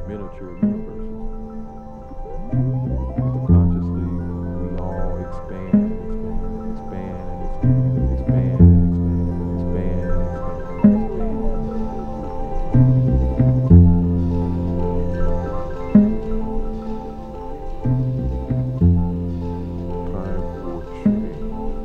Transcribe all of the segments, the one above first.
miniature universes. Consciously, we all expand and expand and expand and expand and expand and expand and expand and expand. Time for change.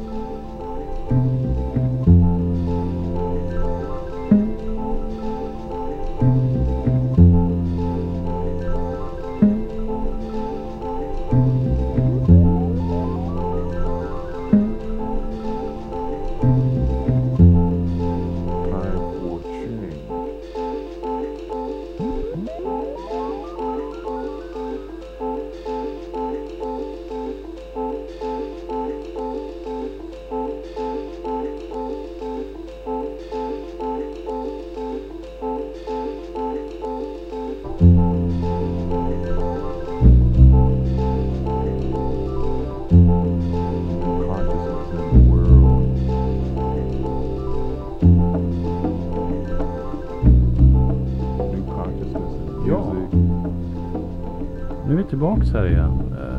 Nu är vi tillbaka här igen.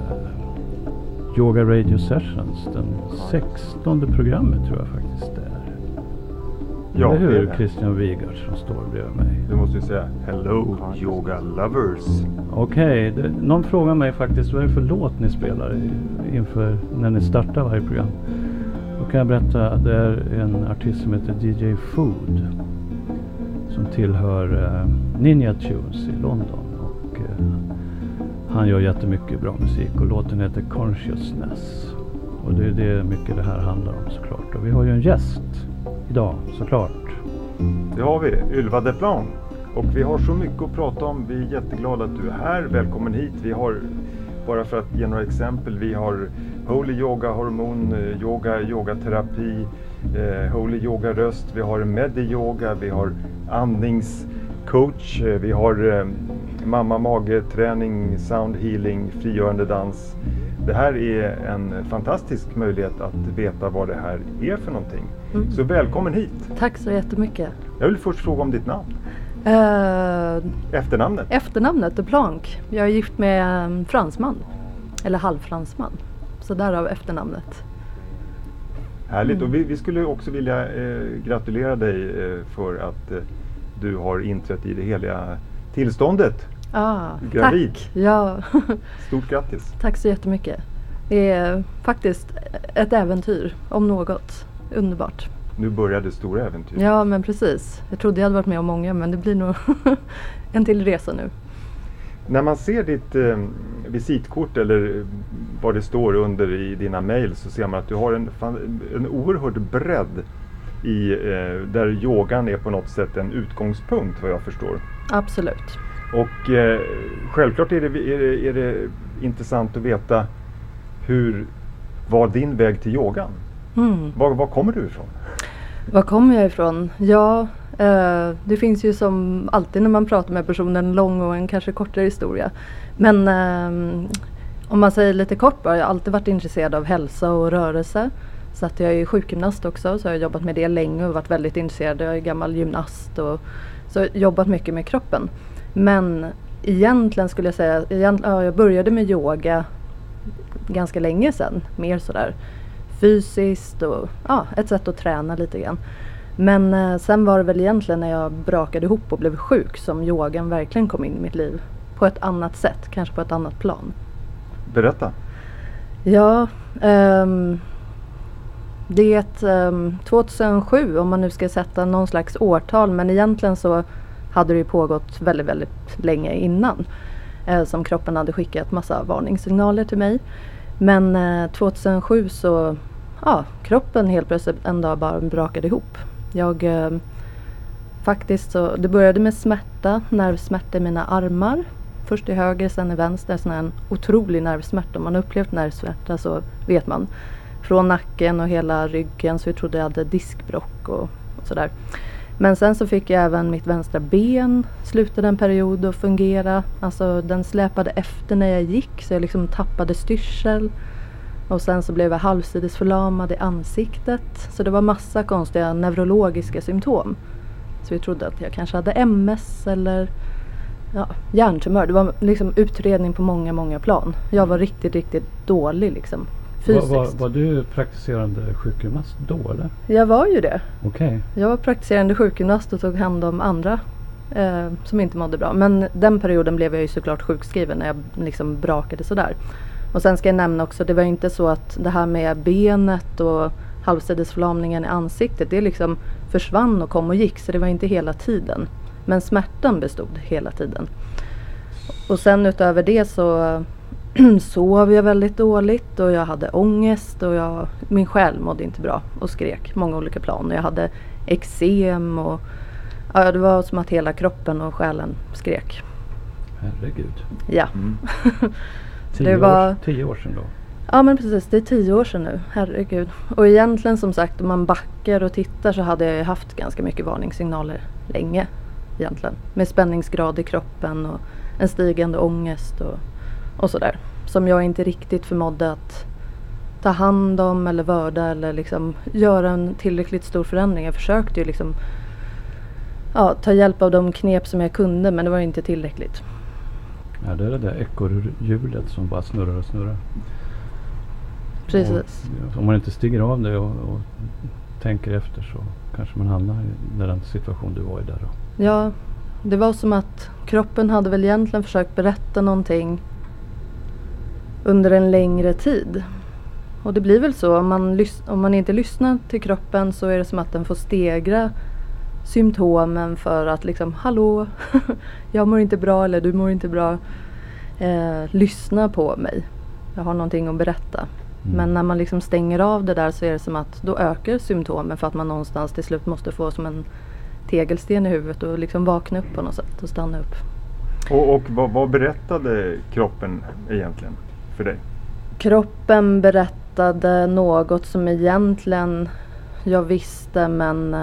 Yoga Radio Sessions, den 16:e programmet tror jag faktiskt det är. Ja, eller hur? det är Christian Wigard som står bredvid mig. Du måste ju säga hello yoga lovers. Okej, någon frågar mig faktiskt vad är det för låt ni spelar inför när ni startar varje program. Då kan jag berätta att det är en artist som heter DJ Food som tillhör Ninja Tunes i London och han gör jättemycket bra musik och låten heter Consciousness och det är det mycket det här handlar om såklart. Och vi har ju en gäst idag såklart. Det har vi, Ylva Deplan. Och vi har så mycket att prata om. Vi är jätteglada att du är här. Välkommen hit. Vi har, bara för att ge några exempel, vi har Holy Yoga, hormon, yogaterapi, Holy Yoga röst, vi har Medi-yoga, vi har andningscoach, vi har mamma-mage-träning, sound healing, frigörande dans. Det här är en fantastisk möjlighet att veta vad det här är för någonting. Så välkommen hit. Tack så jättemycket. Jag vill först fråga om ditt namn. Efternamnet? Efternamnet är Blanc. Jag är gift med en fransman. Eller halvfransman. Så därav efternamnet. Härligt. Och vi skulle också vilja gratulera dig för att du har inträtt i det heliga tillståndet. Gravid. Tack. Ja. Stort grattis. Tack så jättemycket. Det är faktiskt ett äventyr om något. Underbart. Nu började stora äventyr. Ja, men precis. Jag trodde jag hade varit med om många, men det blir nog en till resa nu. När man ser ditt visitkort eller vad det står under i dina mejl så ser man att du har en oerhörd bredd i där yogan är på något sätt en utgångspunkt vad jag förstår. Absolut. Och självklart är det intressant att veta var din väg till yogan? Var kommer du ifrån? Var kommer jag ifrån? Ja, det finns ju som alltid när man pratar med personen en lång och en kanske kortare historia. Men om man säger lite kort bara, jag har alltid varit intresserad av hälsa och rörelse. Så att jag är sjukgymnast också, så jag har jobbat med det länge och varit väldigt intresserad. Jag är gammal gymnast och så jobbat mycket med kroppen. Men egentligen skulle jag säga, jag började med yoga ganska länge sedan, mer sådär fysiskt och ett sätt att träna lite grann. Men sen var det väl egentligen när jag brakade ihop och blev sjuk som yogan verkligen kom in i mitt liv. På ett annat sätt, kanske på ett annat plan. Berätta. Ja, det är 2007 om man nu ska sätta någon slags årtal. Men egentligen så hade det ju pågått väldigt, väldigt länge innan. Som kroppen hade skickat massa varningssignaler till mig. Men 2007 så, kroppen helt plötsligt en dag bara brakade ihop. Jag faktiskt så, det började med smärta, nervsmärta i mina armar. Först i höger, sen i vänster, sån här en otrolig nervsmärta. Om man upplevt nervsmärta så vet man. Från nacken och hela ryggen, så jag trodde jag hade diskbråck och sådär. Men sen så fick jag även mitt vänstra ben, slutade en period att fungera. Alltså den släpade efter när jag gick, så jag liksom tappade styrsel. Och sen så blev jag halvsidesförlamad i ansiktet. Så det var massa konstiga neurologiska symptom. Så vi trodde att jag kanske hade MS eller hjärntumör. Det var liksom utredning på många plan. Jag var riktigt dålig liksom. Fysiskt. Var du praktiserande sjukgymnast då eller? Jag var ju det. Okej. Jag var praktiserande sjukgymnast och tog hand om andra som inte mådde bra. Men den perioden blev jag ju såklart sjukskriven när jag liksom brakade sådär. Och sen ska jag nämna också, det var inte så att det här med benet och halvsidesförlamningen i ansiktet, det liksom försvann och kom och gick, så det var inte hela tiden. Men smärtan bestod hela tiden. Och sen utöver det så sov jag väldigt dåligt och jag hade ångest och min själ mådde inte bra och skrek många olika plan. Och jag hade eksem och det var som att hela kroppen och själen skrek. Herregud. Ja. 10 år sedan då? Ja men precis, det är 10 år sedan nu, herregud. Och egentligen som sagt, om man backar och tittar så hade jag ju haft ganska mycket varningssignaler länge egentligen. Med spänningsgrad i kroppen och en stigande ångest och sådär. Som jag inte riktigt förmådde att ta hand om eller vörda eller liksom göra en tillräckligt stor förändring. Jag försökte ju liksom ta hjälp av de knep som jag kunde, men det var inte tillräckligt. Ja, det är det där ekorrhjulet som bara snurrar och snurrar. Precis. Och om man inte stiger av det och tänker efter så kanske man hamnar i den situation du var i där då. Ja, det var som att kroppen hade väl egentligen försökt berätta någonting under en längre tid. Och det blir väl så, om man inte lyssnar till kroppen så är det som att den får stegra symptomen för att liksom, hallå, jag mår inte bra eller du mår inte bra. Lyssna på mig. Jag har någonting att berätta. Men när man liksom stänger av det där så är det som att då ökar symptomen för att man någonstans till slut måste få som en tegelsten i huvudet och liksom vakna upp på något sätt och stanna upp. Och vad berättade kroppen egentligen för dig? Kroppen berättade något som egentligen jag visste, men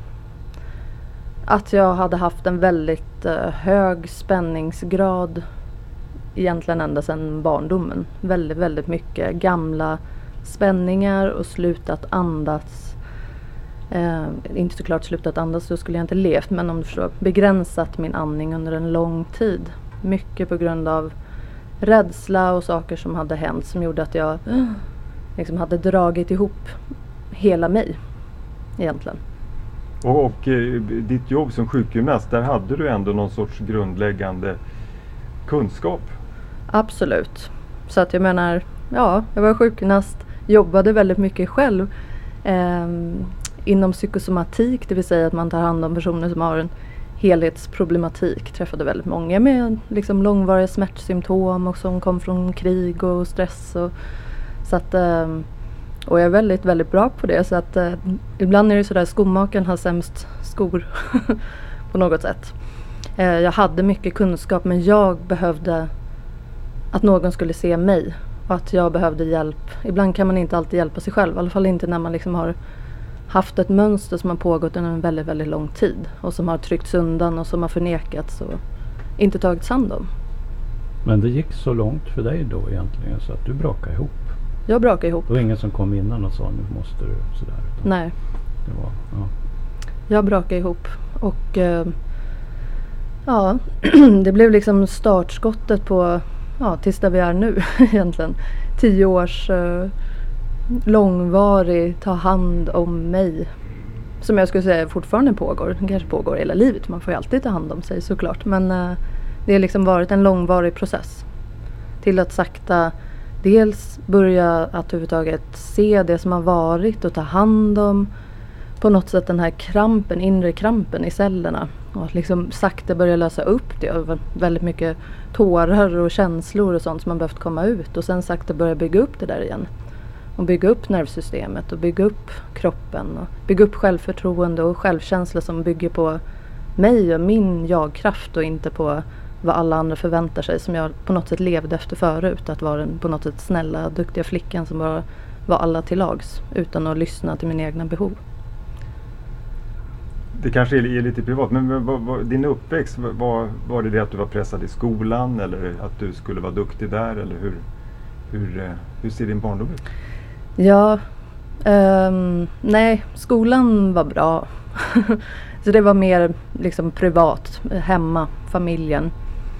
att jag hade haft en väldigt hög spänningsgrad egentligen ända sedan barndomen. Väldigt mycket gamla spänningar och slutat andas. Inte såklart slutat andas, så skulle jag inte levt, men om du förstår, begränsat min andning under en lång tid. Mycket på grund av rädsla och saker som hade hänt som gjorde att jag liksom hade dragit ihop hela mig egentligen. Och ditt jobb som sjukgymnast, där hade du ändå någon sorts grundläggande kunskap? Absolut. Så att jag menar, jag var sjukgymnast, jobbade väldigt mycket själv inom psykosomatik, det vill säga att man tar hand om personer som har en helhetsproblematik. Träffade väldigt många med liksom långvariga smärtsymptom och som kom från krig och stress. Så att, och jag är väldigt bra på det. Så att ibland är det sådär, skomakaren har sämst skor på något sätt. Jag hade mycket kunskap, men jag behövde att någon skulle se mig. Och att jag behövde hjälp. Ibland kan man inte alltid hjälpa sig själv. I alla fall inte när man liksom har haft ett mönster som har pågått under en väldigt lång tid. Och som har tryckts undan och som har förnekats och inte tagits hand om. Men det gick så långt för dig då egentligen så att du brakade ihop? Jag brakade ihop. Det var ingen som kom innan och sa nu måste du sådär? Nej. Det var, Jag brakade ihop. Och det blev liksom startskottet på tills där vi är nu egentligen. 10 års långvarig ta hand om mig. Som jag skulle säga fortfarande pågår. Den kanske pågår hela livet. Man får ju alltid ta hand om sig såklart. Men det har liksom varit en långvarig process. Till att sakta dels börja att överhuvudtaget se det som har varit och ta hand om på något sätt den här krampen, inre krampen i cellerna. Och att liksom sakta börja lösa upp det. Och väldigt mycket tårar och känslor och sånt som man behövt komma ut. Och sen sakta börja bygga upp det där igen. Och bygga upp nervsystemet och bygga upp kroppen. Och bygga upp självförtroende och självkänsla som bygger på mig och min jag-kraft och inte på vad alla andra förväntar sig. Som jag på något sätt levde efter förut. Att vara den på något sätt snälla, duktiga flickan som bara var alla till lags. Utan att lyssna till mina egna behov. Det kanske är lite privat, men din uppväxt, var det att du var pressad i skolan eller att du skulle vara duktig där, eller hur ser din barndom ut? Ja, nej, skolan var bra. Så det var mer liksom privat, hemma, familjen.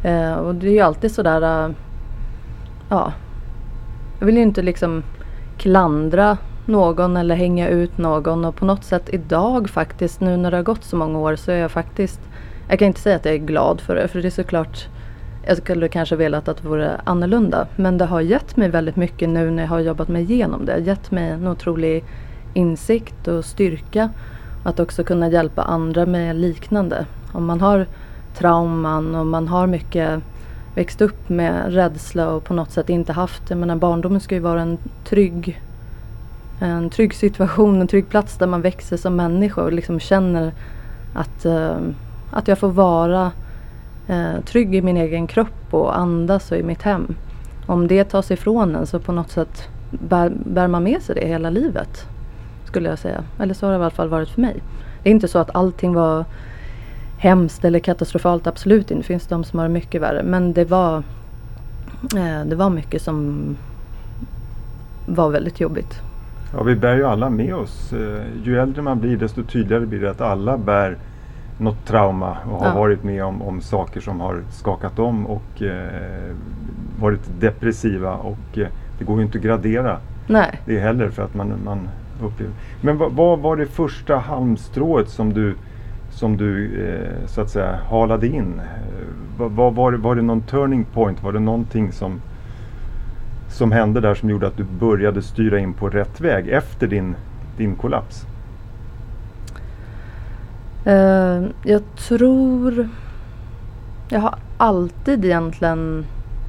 Och det är ju alltid sådär, ja, jag vill ju inte liksom klandra någon eller hänga ut någon, och på något sätt idag faktiskt, nu när det har gått så många år, så är jag faktiskt, jag kan inte säga att jag är glad för det, för det är såklart, jag skulle kanske velat att det vore annorlunda, men det har gett mig väldigt mycket nu när jag har jobbat mig igenom det. Det har gett mig en otrolig insikt och styrka, att också kunna hjälpa andra med liknande. Om man har trauman och man har mycket växt upp med rädsla och på något sätt inte haft, jag menar, barndomen ska ju vara en trygg situation, en trygg plats där man växer som människa och liksom känner att jag får vara trygg i min egen kropp och andas och i mitt hem. Om det tas ifrån en, så på något sätt bär man med sig det hela livet, skulle jag säga. Eller så har det i alla fall varit för mig. Det är inte så att allting var hemskt eller katastrofalt, absolut inte. Det finns de som har mycket värre, men det var mycket som var väldigt jobbigt. Ja, vi bär ju alla med oss. Ju äldre man blir, desto tydligare blir det att alla bär något trauma och har varit med om saker som har skakat om och varit depressiva, och det går ju inte att gradera. Nej. Det heller, för att man upplever. Men vad var det första halmstrået som du så att säga halade in? Var det någon turning point? Var det någonting som hände där som gjorde att du började styra in på rätt väg efter din kollaps? Jag tror jag har alltid egentligen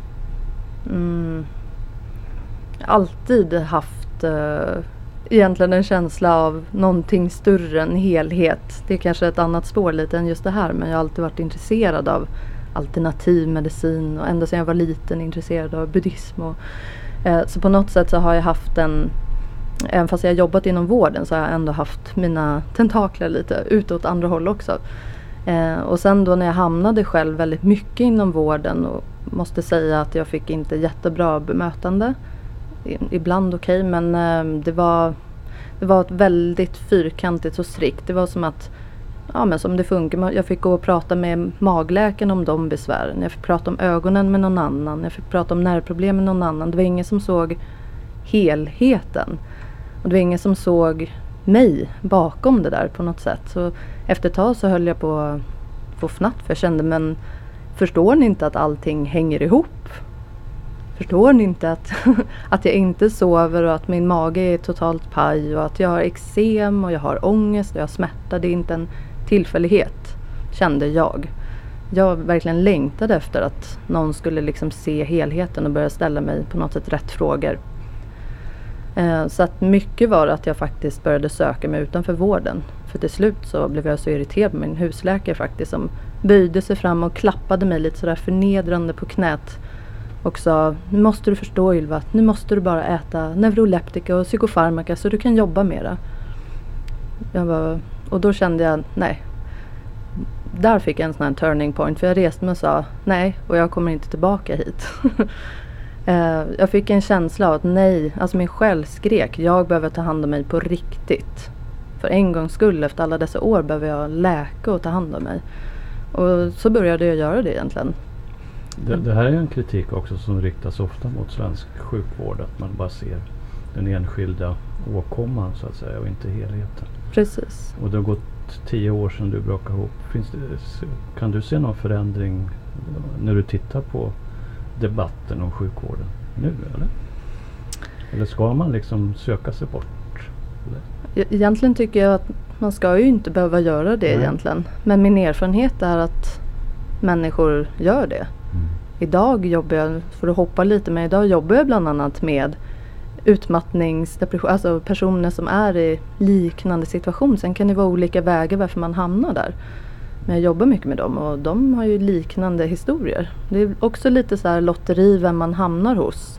alltid haft egentligen en känsla av någonting större, en helhet. Det är kanske ett annat spår lite än just det här, men jag har alltid varit intresserad av alternativ medicin och ända sedan jag var liten intresserad av buddhism. Så på något sätt så har jag haft även fast jag har jobbat inom vården, så har jag ändå haft mina tentakler lite utåt andra håll också. Och sen då när jag hamnade själv väldigt mycket inom vården, och måste säga att jag fick inte jättebra bemötande. Ibland okej, men det var ett väldigt fyrkantigt och strikt. Det var som att, ja, men som det funkar. Jag fick gå och prata med magläkaren om de besvären. Jag fick prata om ögonen med någon annan. Jag fick prata om nervproblem med någon annan. Det var ingen som såg helheten. Och det var ingen som såg mig bakom det där på något sätt. Så efter ett tag så höll jag på att få fnatt, för jag kände, men förstår ni inte att allting hänger ihop? Förstår ni inte att jag inte sover och att min mage är totalt paj och att jag har eksem och jag har ångest och jag har smärta? Det är inte en tillfällighet, kände jag. Jag verkligen längtade efter att någon skulle liksom se helheten och börja ställa mig på något sätt rätt frågor. Så att mycket var att jag faktiskt började söka mig utanför vården. För till slut så blev jag så irriterad på min husläkare faktiskt, som böjde sig fram och klappade mig lite sådär förnedrande på knät. Och sa, nu måste du förstå, Ylva, att nu måste du bara äta neuroleptika och psykofarmaka så du kan jobba mera. Och då kände jag, nej. Där fick jag en sån här turning point, för jag reste mig och sa, nej, och jag kommer inte tillbaka hit. Jag fick en känsla av att nej, alltså min själ skrek, jag behöver ta hand om mig på riktigt. För en gångs skull, efter alla dessa år, behöver jag läka och ta hand om mig. Och så började jag göra det egentligen. Det här är en kritik också som riktas ofta mot svensk sjukvård, att man bara ser den enskilda åkomman så att säga och inte helheten. Precis. Och det har gått 10 år sedan du brakade ihop. Kan du se någon förändring när du tittar på debatten om sjukvården nu, eller? Eller ska man liksom söka sig bort? Eller? Egentligen tycker jag att man ska ju inte behöva göra det egentligen. Men min erfarenhet är att människor gör det. Idag jobbar jag, för att hoppa lite med, idag jobbar jag bland annat med utmattningsdepression, alltså personer som är i liknande situation. Sen kan det vara olika vägar varför man hamnar där. Men jag jobbar mycket med dem och de har ju liknande historier. Det är också lite så här lotteri vem man hamnar hos.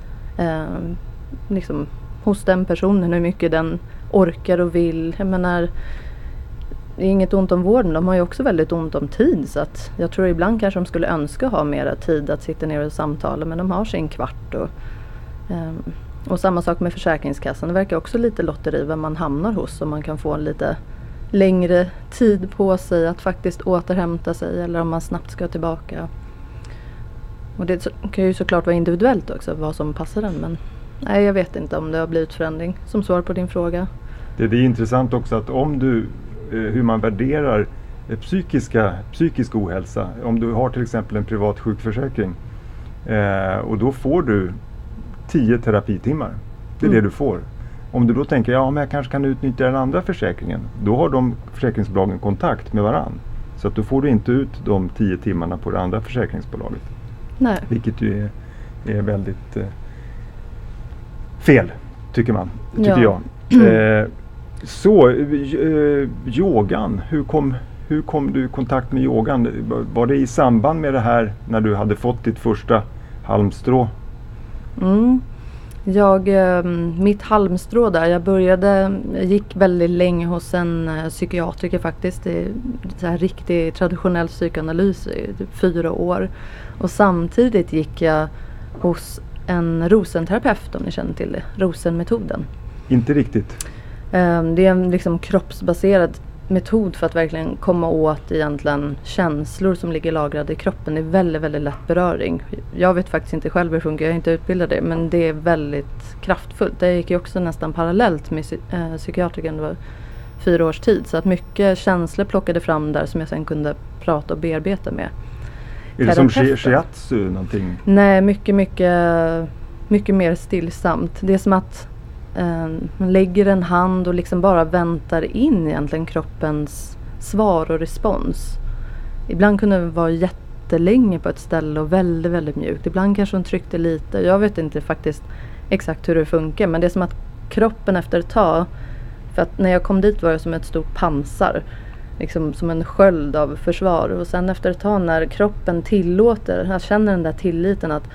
Liksom hos den personen, hur mycket den orkar och vill. Jag menar, det är inget ont om vården, de har ju också väldigt ont om tid, så att jag tror ibland kanske de skulle önska ha mera tid att sitta ner och samtala, men de har sin kvart och samma sak med Försäkringskassan. Det verkar också lite lotteri vem man hamnar hos, och man kan få en lite längre tid på sig att faktiskt återhämta sig, eller om man snabbt ska tillbaka. Och det kan ju såklart vara individuellt också, vad som passar den. Men nej, jag vet inte om det har blivit förändring, som svar på din fråga. Det är intressant också att om du, hur man värderar psykisk ohälsa. Om du har till exempel en privat sjukförsäkring och då får du 10 terapitimmar. Det är det du får. Om du då tänker, ja men jag kanske kan utnyttja den andra försäkringen. Då har de försäkringsbolagen kontakt med varann. Så att då får du inte ut de 10 timmarna på det andra försäkringsbolaget. Nej. Vilket ju är väldigt fel, tycker jag. Yogan, hur kom du i kontakt med yogan? Var det i samband med det här när du hade fått ditt första halmstrå? Mitt halmstrå där, jag gick väldigt länge hos en psykiatriker faktiskt. Det är så här riktig traditionell psykoanalys i 4 år. Och samtidigt gick jag hos en rosenterapeut, om ni känner till det, rosenmetoden. Inte riktigt. Det är en liksom kroppsbaserad metod för att verkligen komma åt egentligen känslor som ligger lagrade i kroppen. Det är väldigt, väldigt lätt beröring. Jag vet faktiskt inte själv hur det funkar, jag är inte utbildad det, men det är väldigt kraftfullt. Det gick ju också nästan parallellt med psykiatriken, det var 4 års tid. Så att mycket känslor plockade fram där som jag sen kunde prata och bearbeta med. Är det som shiatsu någonting? Nej, mycket mer stillsamt. Det är som att man lägger en hand och liksom bara väntar in egentligen kroppens svar och respons. Ibland kunde det vara jättelänge på ett ställe och väldigt, väldigt mjukt. Ibland kanske hon tryckte lite. Jag vet inte faktiskt exakt hur det funkar, men det är som att kroppen efter ett tag, för att när jag kom dit var jag som ett stort pansar, liksom som en sköld av försvar, och sen efter ett tag när kroppen tillåter, jag känner den där tilliten att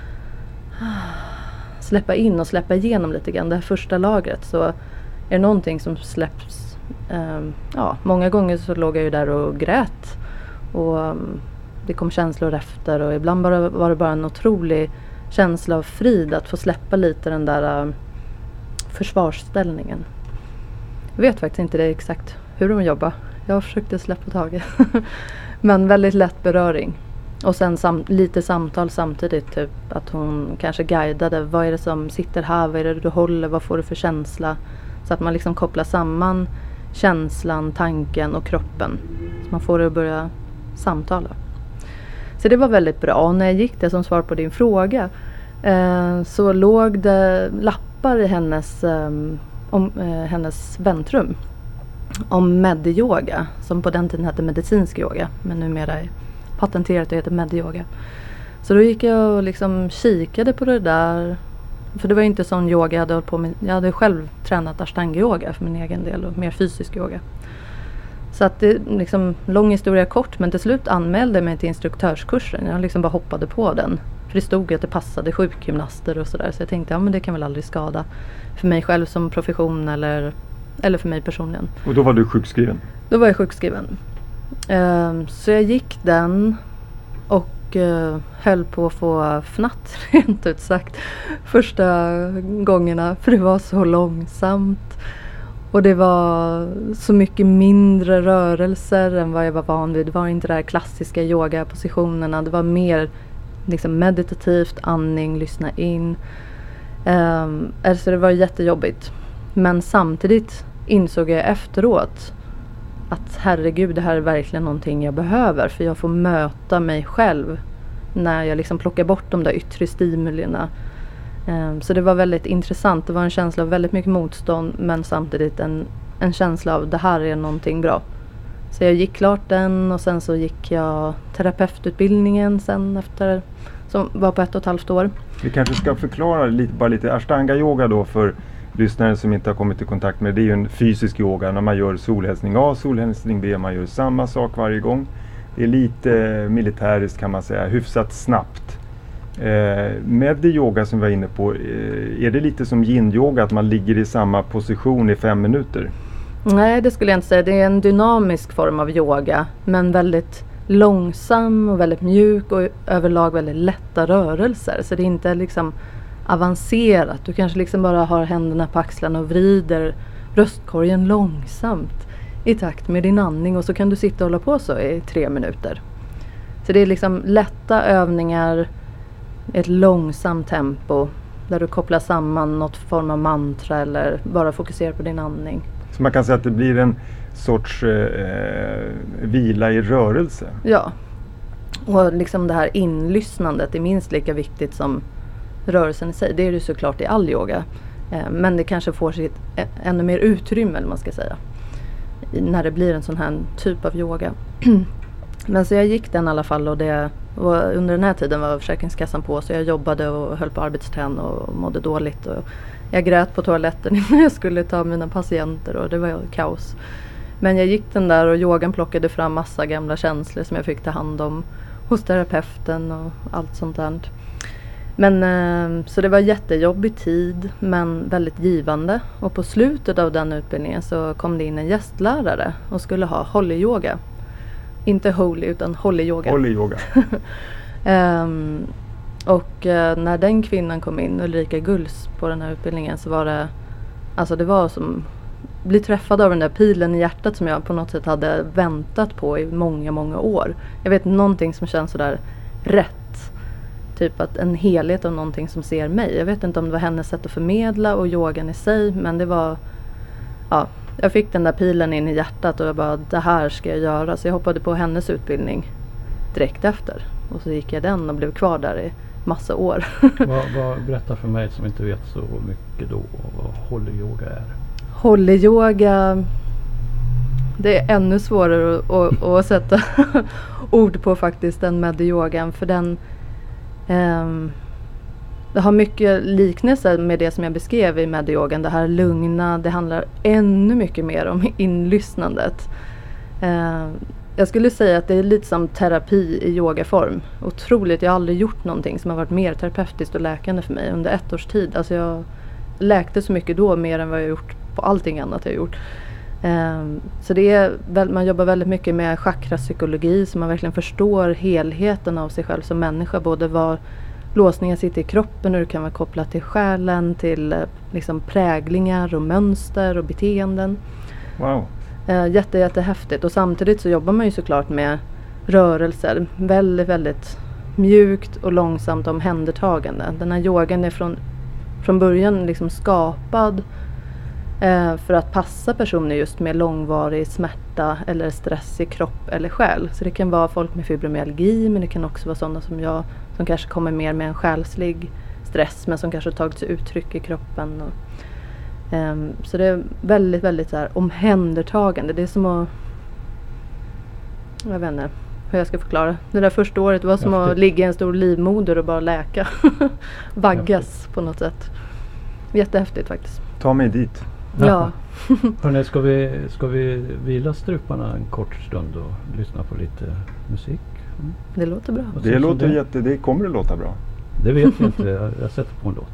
släppa in och släppa igenom lite grann det här första lagret, så är det någonting som släpps. Många gånger så låg jag ju där och grät och det kom känslor efter, och ibland var det bara en otrolig känsla av frid att få släppa lite den där försvarsställningen. Jag vet faktiskt inte det exakt hur de jobbar. Jag försökte släppa taget. Men väldigt lätt beröring. Och sen lite samtal samtidigt, typ att hon kanske guidade, vad är det som sitter här, vad är det du håller, vad får du för känsla, så att man liksom kopplar samman känslan, tanken och kroppen, så man får det att börja samtala. Så det var väldigt bra. Och när jag gick det, som svar på din fråga, så låg det lappar i hennes väntrum om med-yoga, som på den tiden hette medicinsk yoga, men numera är patenterat och heter med-yoga. Så då gick jag och liksom kikade på det där, för det var inte sån yoga jag hade hållit på med. Jag hade själv tränat ashtanga-yoga för min egen del och mer fysisk yoga. Så att det liksom, lång historia kort, men till slut anmälde jag mig till instruktörskursen. Jag liksom bara hoppade på den. För det stod att det passade sjukgymnaster och sådär. Så jag tänkte, men det kan väl aldrig skada för mig själv som profession eller för mig personligen. Och då var du sjukskriven? Då var jag sjukskriven. Så jag gick den och höll på att få fnatt, rent ut sagt, första gångerna. För det var så långsamt. Och det var så mycket mindre rörelser än vad jag var van vid. Det var inte de här klassiska yogapositionerna. Det var mer liksom meditativt, andning, lyssna in. Alltså det var jättejobbigt. Men samtidigt insåg jag efteråt att herregud, det här är verkligen någonting jag behöver. För jag får möta mig själv när jag liksom plockar bort de där yttre stimulierna. Så det var väldigt intressant. Det var en känsla av väldigt mycket motstånd, men samtidigt en känsla av det här är någonting bra. Så jag gick klart den, och sen så gick jag terapeututbildningen sen efter, som var på 1,5 år. Vi kanske ska förklara lite ashtanga yoga då för lyssnare som inte har kommit i kontakt med det. Det är ju en fysisk yoga när man gör solhälsning A, solhälsning B, man gör samma sak varje gång. Det är lite militäriskt kan man säga, hyfsat snabbt. Med det yoga som vi var inne på, är det lite som yin-yoga, att man ligger i samma position i 5 minuter? Nej, det skulle jag inte säga. Det är en dynamisk form av yoga, men väldigt långsam och väldigt mjuk och överlag väldigt lätta rörelser. Så det är inte liksom avancerat. Du kanske liksom bara har händerna på axlarna och vrider bröstkorgen långsamt i takt med din andning, och så kan du sitta och hålla på så i 3 minuter. Så det är liksom lätta övningar ett långsamt tempo där du kopplar samman något form av mantra eller bara fokuserar på din andning. Så man kan säga att det blir en sorts vila i rörelse. Ja, och liksom det här inlyssnandet är minst lika viktigt som rörelsen i sig. Det är det såklart i all yoga. Men det kanske får sitt ännu mer utrymme, eller man ska säga, när det blir en sån här typ av yoga. Men så jag gick den i alla fall, och under den här tiden var Försäkringskassan på, så jag jobbade och höll på arbetsträning och mådde dåligt. Och jag grät på toaletten innan jag skulle ta mina patienter, och det var kaos. Men jag gick den där, och yogan plockade fram massa gamla känslor som jag fick ta hand om hos terapeuten och allt sånt där. Men så det var jättejobbig tid, men väldigt givande. Och på slutet av den utbildningen så kom det in en gästlärare och skulle ha Holly-yoga. Inte holy, utan Holly-yoga. Holly-yoga. Och när den kvinnan kom in, Ulrika Gulls, på den här utbildningen, så var det, alltså det var som bli träffad av den där pilen i hjärtat som jag på något sätt hade väntat på i många, många år. Jag vet någonting som känns sådär rätt. Typ att en helhet av någonting som ser mig. Jag vet inte om det var hennes sätt att förmedla och yogan i sig, men det var, ja, jag fick den där pilen in i hjärtat och jag bara, det här ska jag göra. Så jag hoppade på hennes utbildning direkt efter. Och så gick jag den och blev kvar där i massa år. Berätta för mig som inte vet så mycket då vad Holly-yoga är. Holly-yoga, det är ännu svårare att sätta ord på faktiskt än med-yogan, för den det har mycket liknelse med det som jag beskrev i med-yogan. Det här lugna, det handlar ännu mycket mer om inlyssnandet. Jag skulle säga att det är lite som terapi i yogaform. Otroligt, jag har aldrig gjort någonting som har varit mer terapeutiskt och läkande för mig under 1 års tid. Alltså jag läkte så mycket då, mer än vad jag gjort på allting annat jag gjort. Så det är, man jobbar väldigt mycket med chakrapsykologi, så man verkligen förstår helheten av sig själv som människa. Både var låsningar sitter i kroppen, och det kan vara kopplat till själen, till liksom präglingar och mönster och beteenden. Wow. Jättehäftigt. Och samtidigt så jobbar man ju såklart med rörelser. Väldigt, väldigt mjukt och långsamt omhändertagande. Den här yogan är från början liksom skapad för att passa personer just med långvarig smärta eller stress i kropp eller själ. Så det kan vara folk med fibromyalgi, men det kan också vara sådana som jag som kanske kommer mer med en själslig stress, men som kanske tagit sig uttryck i kroppen. Så det är väldigt, väldigt så här omhändertagande. Det är som att, jag vet inte hur jag ska förklara. Det där första året var som att ligga i en stor livmoder och bara läka. Vaggas på något sätt. Jättehäftigt faktiskt. Ta mig dit. Ja. Hörrni, ska vi vila struparna en kort stund och lyssna på lite musik? Mm. Det låter bra. Det kommer att låta bra. Det vet jag inte. Jag sätter på en låt.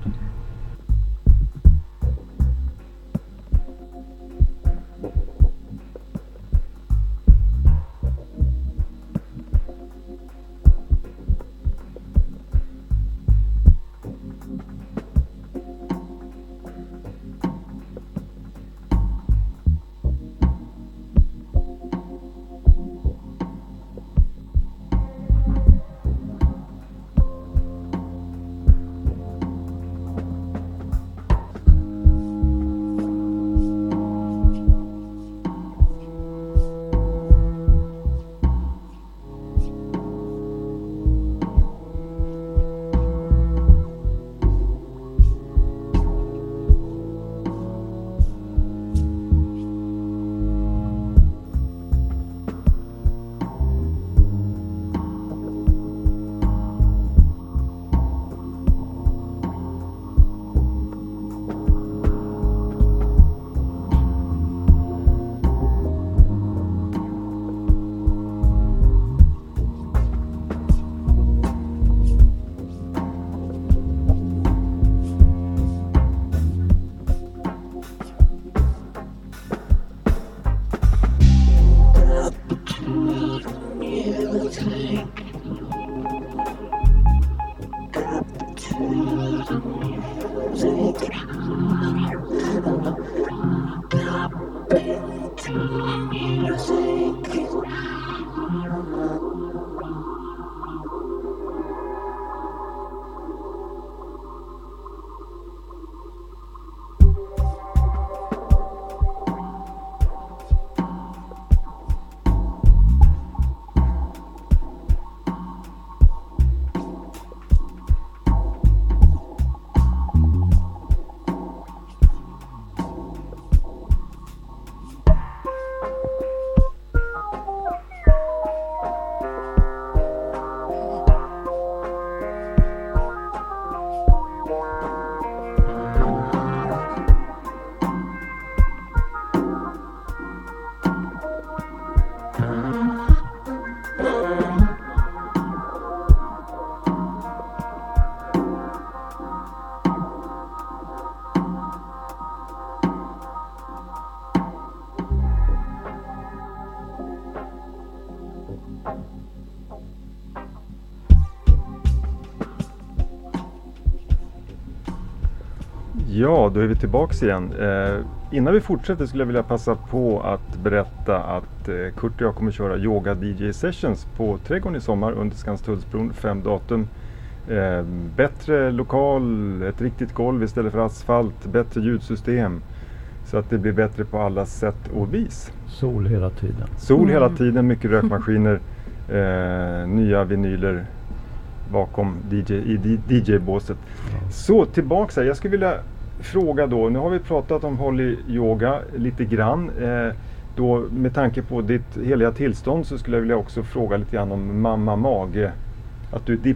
Ja, då är vi tillbaks igen. Innan vi fortsätter skulle jag vilja passa på att berätta att Kurt och jag kommer köra yoga DJ sessions på Trädgården i sommar under Skanstullsbron, 5 datum. Bättre lokal, ett riktigt golv istället för asfalt, bättre ljudsystem. Så att det blir bättre på alla sätt och vis. Sol hela tiden. Sol hela tiden, mycket rökmaskiner, nya vinyler bakom DJ-båset. Så tillbaks här, jag skulle vilja fråga då, nu har vi pratat om Holly Yoga lite grann. Då med tanke på ditt heliga tillstånd så skulle jag vilja också fråga lite grann om Mamma Mage. Att du är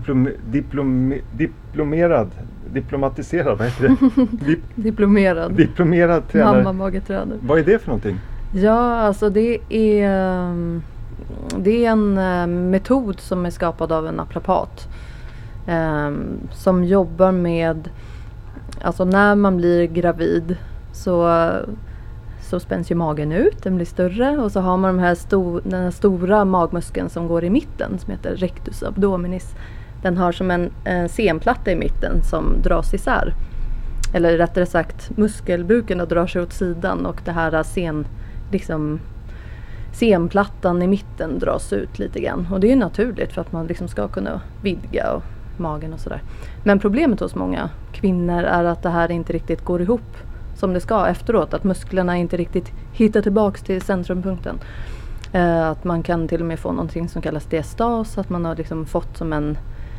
diplomatiserad, vad heter det? Diplomerad tränare. Mamma Mage-tränare. Vad är det för någonting? Ja, alltså det är en metod som är skapad av en naprapat. Som jobbar med, alltså när man blir gravid så spänns ju magen ut, den blir större och så har man den här stora magmuskeln som går i mitten som heter rectus abdominis. Den har som en senplatta i mitten som dras isär. Eller rättare sagt, muskelbuken drar sig åt sidan och det här senplattan i mitten dras ut lite grann. Och det är ju naturligt för att man liksom ska kunna vidga och magen och sådär. Men problemet hos många kvinnor är att det här inte riktigt går ihop som det ska efteråt. Att musklerna inte riktigt hittar tillbaks till centrumpunkten. Att man kan till och med få någonting som kallas diastas. Att man har liksom fått som en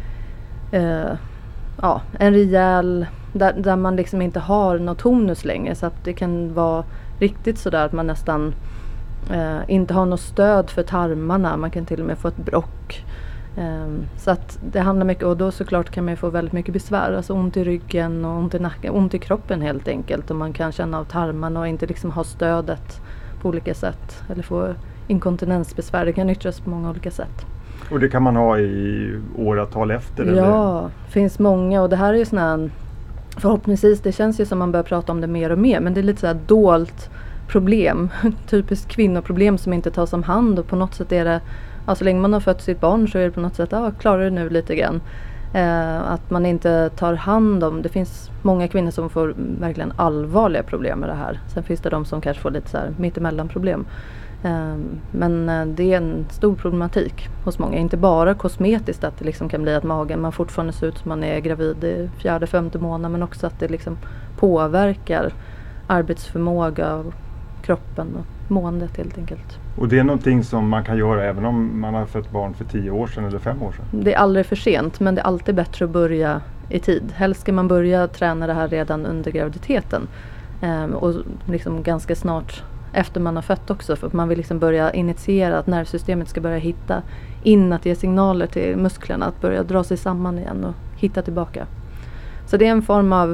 rejäl, där man liksom inte har någon tonus längre. Så att det kan vara riktigt sådär att man nästan inte har något stöd för tarmarna. Man kan till och med få ett brock. Så att det handlar mycket, och då såklart kan man få väldigt mycket besvär, alltså ont i ryggen och ont i nacken, ont i kroppen helt enkelt, och man kan känna av tarmarna och inte liksom ha stödet på olika sätt, eller få inkontinensbesvär. Det kan yttras på många olika sätt. Och det kan man ha i åratal efter? Ja, eller? Det finns många, och det här är ju sådana, förhoppningsvis, det känns ju som man börjar prata om det mer och mer, men det är lite så här dolt problem, typiskt kvinnoproblem som inte tas om hand, och på något sätt är det, så länge man har fött sitt barn så är det på något sätt, klarar det nu lite grann. Att man inte tar hand om, det finns många kvinnor som får verkligen allvarliga problem med det här. Sen finns det de som kanske får lite så här mittemellan problem. Men det är en stor problematik hos många. Inte bara kosmetiskt, att det liksom kan bli att man fortfarande ser ut som man är gravid i 4-5 månaden, men också att det liksom påverkar arbetsförmåga och kroppen och måendet helt enkelt. Och det är någonting som man kan göra även om man har fött barn för 10 år sedan eller 5 år sedan? Det är aldrig för sent, men det är alltid bättre att börja i tid. Helst ska man börja träna det här redan under graviditeten. Och liksom ganska snart efter man har fött också, för att man vill liksom börja initiera att nervsystemet ska börja hitta in, att ge signaler till musklerna att börja dra sig samman igen och hitta tillbaka. Så det är en form av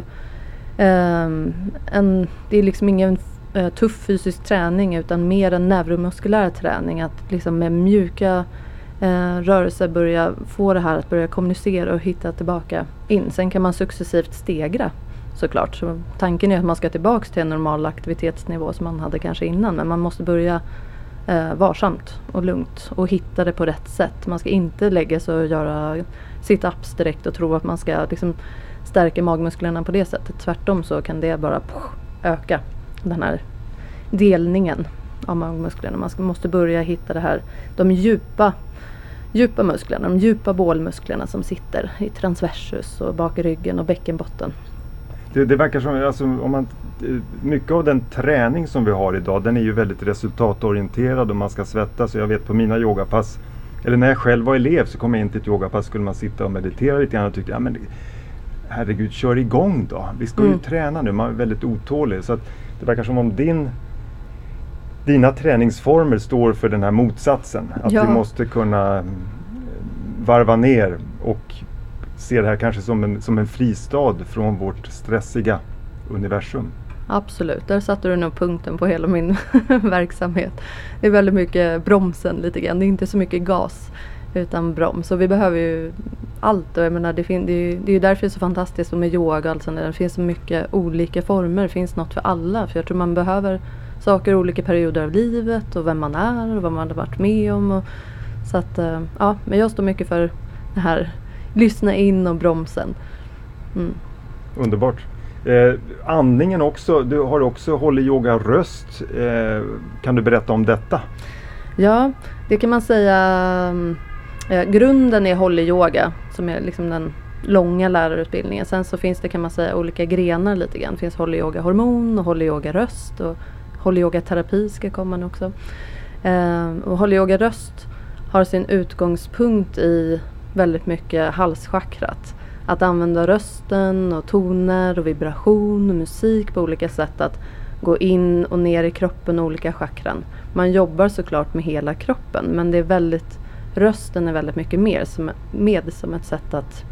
det är liksom ingen tuff fysisk träning, utan mer en neuromuskulär träning, att liksom med mjuka rörelser börja få det här att börja kommunicera och hitta tillbaka in. Sen kan man successivt stegra såklart, så tanken är att man ska tillbaka till en normal aktivitetsnivå som man hade kanske innan, men man måste börja varsamt och lugnt och hitta det på rätt sätt. Man ska inte lägga sig och göra sit-ups direkt och tro att man ska liksom stärka magmusklerna på det sättet. Tvärtom så kan det bara öka den här delningen av magmusklerna. Man måste börja hitta det här, de djupa musklerna, de djupa bålmusklerna som sitter i transversus och bak i ryggen och bäckenbotten. Det verkar som, alltså, mycket av den träning som vi har idag, den är ju väldigt resultatorienterad och man ska svettas. Så jag vet på mina yogapass, eller när jag själv var elev så kom jag in till ett yogapass, skulle man sitta och meditera lite grann och tyckte, herregud, kör igång då. Vi ska ju träna nu, man är väldigt otålig. Så att det verkar som om dina träningsformer står för den här motsatsen. Att vi måste kunna varva ner och se det här kanske som en fristad från vårt stressiga universum. absolut. Där satte du nog punkten på hela min verksamhet. Det är väldigt mycket bromsen lite grann. Det är inte så mycket gas utan broms. Så vi behöver ju allt. Och jag menar, det är ju därför det är så fantastiskt med yoga. Alltså, det finns så mycket olika former. Det finns något för alla. För jag tror man behöver saker i olika perioder av livet. Och vem man är och vad man har varit med om. Och, så att, ja, men jag står mycket för det här. Lyssna in och bromsen. Mm. Underbart. Andningen också, du har också hållit yoga röst. Kan du berätta om detta? Ja, det kan man säga. Grunden är Holly yoga som är liksom den långa lärarutbildningen. Sen så finns det, kan man säga, olika grenar lite grann. Det finns Holly yoga hormon och Holly yoga röst och Holly yoga terapi ska komma nu också. Och Holly yoga röst har sin utgångspunkt i väldigt mycket halschakrat. Att använda rösten och toner och vibration och musik på olika sätt. Att gå in och ner i kroppen och olika chakran. Man jobbar såklart med hela kroppen. Men det är rösten är väldigt mycket mer som ett sätt att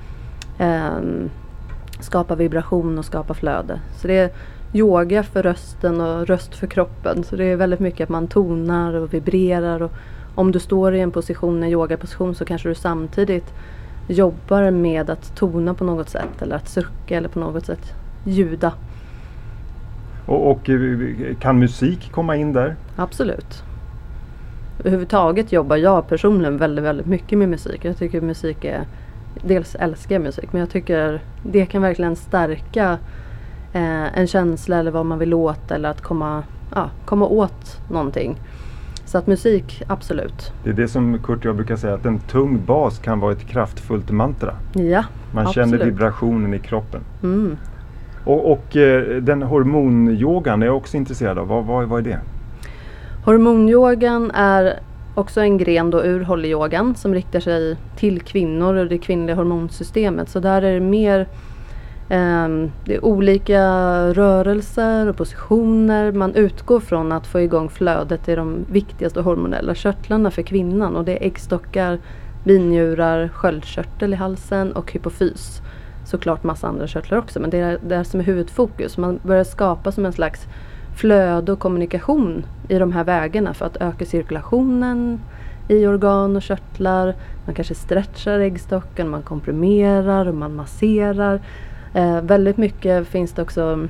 skapa vibration och skapa flöde. Så det är yoga för rösten och röst för kroppen. Så det är väldigt mycket att man tonar och vibrerar. Och om du står i en position, en yogaposition, så kanske du samtidigt jobbar med att tona på något sätt. Eller att sucka eller på något sätt ljuda. Och kan musik komma in där? Absolut. Överhuvudtaget jobbar jag personligen väldigt, väldigt mycket med musik. Jag tycker musik är, dels älskar jag musik, men jag tycker det kan verkligen stärka en känsla eller vad man vill låta eller att komma åt någonting. Så att musik, absolut. Det är det som Kurt och jag brukar säga, att en tung bas kan vara ett kraftfullt mantra. Ja, man absolut. Känner vibrationen i kroppen. Mm. Och den hormonyogan är jag också intresserad av. Vad är det? Hormonyogan är också en gren då ur Holly-yogan som riktar sig till kvinnor och det kvinnliga hormonsystemet. Så där är det mer det är olika rörelser och positioner. Man utgår från att få igång flödet i de viktigaste hormonella körtlarna för kvinnan. Och det är äggstockar, binjurar, sköldkörtel i halsen och hypofys. Såklart massa andra körtlar också, men det är det som är huvudfokus. Man börjar skapa som en slags flöde och kommunikation i de här vägarna för att öka cirkulationen i organ och körtlar. Man kanske stretchar äggstocken, man komprimerar och man masserar. Väldigt mycket finns det också